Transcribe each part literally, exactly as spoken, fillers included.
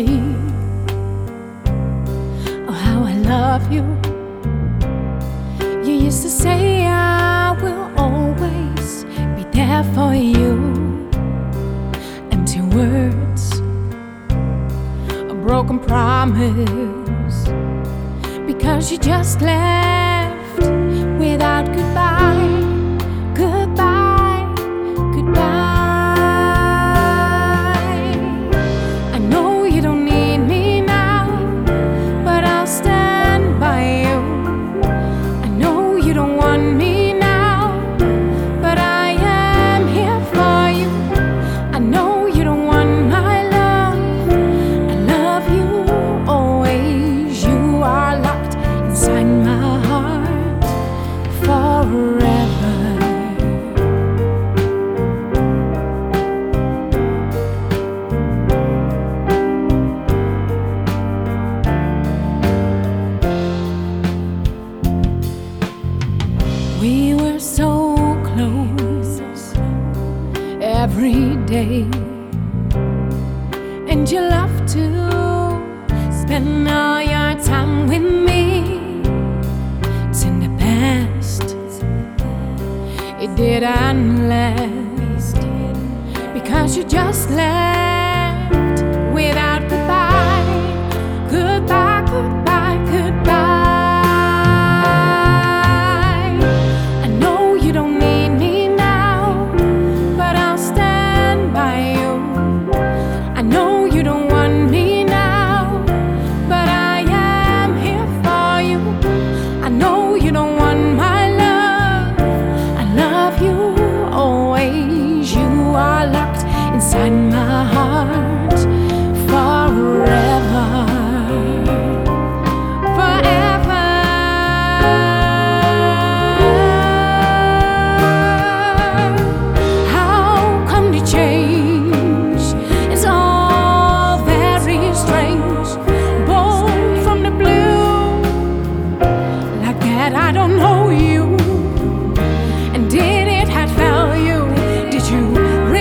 say, oh, how I love you. You used to say I will always be there for you. Empty words, a broken promise, because you just left without goodbye. Goodbye, goodbye. I know you don't need me now, but I'll stand by you. I know you don't want me now, but I am here for you. I know you don't want my love. I love you always. You are locked inside my heart forever. We were so close every day, and you love to spend all your time with me. It's in the past, it didn't last, because you just left without goodbye. Goodbye, goodbye, goodbye. Inside my heart forever, forever. How come you change? It's all very strange. Born from the blue, like that I don't know you. And did it have value? Did you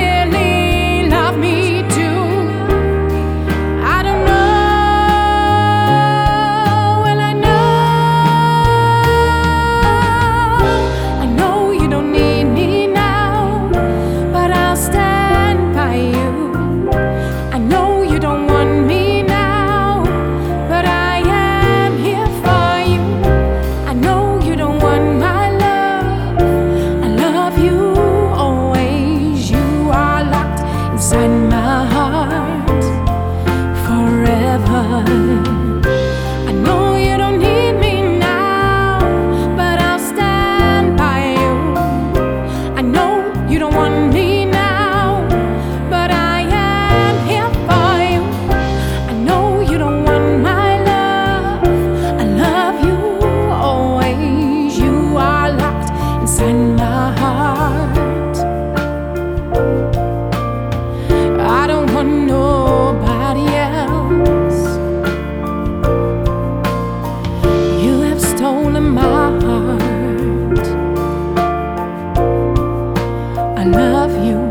inside my heart forever? I know you don't need me now, but I'll stand by you. I know you don't want me now, but I am here for you. I know you don't want my love. I love you always. You are locked inside my heart. I don't want nobody else. You have stolen my heart. I love you.